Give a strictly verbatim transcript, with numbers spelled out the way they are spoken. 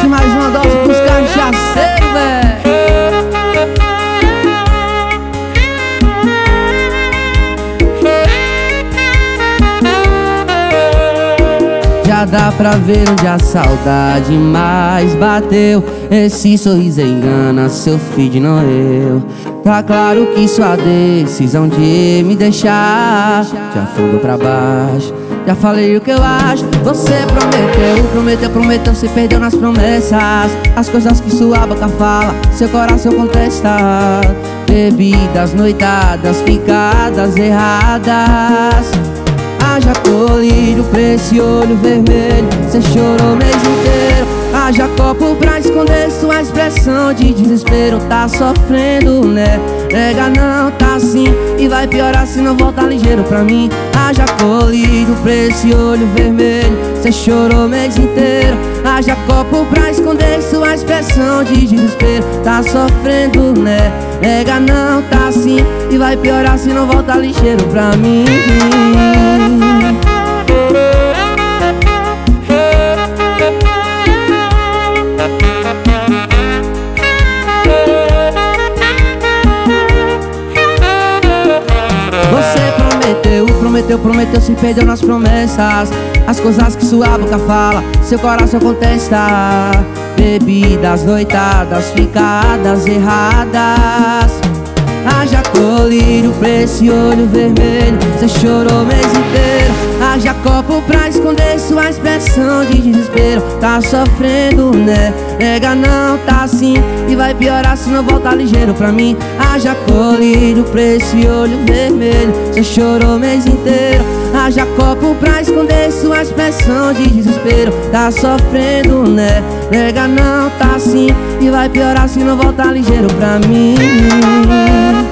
e mais uma dose pros cachaceiros, véi. Já dá pra ver onde a saudade mais bateu. Esse sorriso engana, seu feed não eu. Tá claro que sua decisão de me deixar já fundou pra baixo. Já falei o que eu acho. Você prometeu, prometeu, prometeu, se perdeu nas promessas. As coisas que sua boca fala, seu coração contesta. Bebidas, noitadas, ficadas erradas. Haja colírio pra esse olho vermelho, cê chorou o mês inteiro. Haja copo pra esconder sua expressão de desespero. Tá sofrendo, né? Nega não, tá assim. E vai piorar se não voltar ligeiro pra mim. Haja colírio pra esse olho vermelho, cê chorou o mês inteiro. Haja copo pra esconder sua expressão de desespero. Tá sofrendo, né? Nega não, tá assim. E vai piorar se não voltar ligeiro pra mim. Você prometeu, prometeu, prometeu, se perdeu nas promessas. As coisas que sua boca fala, seu coração contesta. Bebidas, noitadas, ficadas erradas. Haja colírio pra esse olho vermelho, cê chorou o mês inteiro. Haja copo pra esconder sua expressão de desespero. Tá sofrendo, né? Nega não, tá assim. E vai piorar se não voltar ligeiro pra mim. Haja colírio pra esse olho vermelho, cê chorou o mês inteiro. Haja copo pra esconder sua expressão de desespero. Tá sofrendo, né? Nega não, tá assim. E vai piorar se não voltar ligeiro pra mim.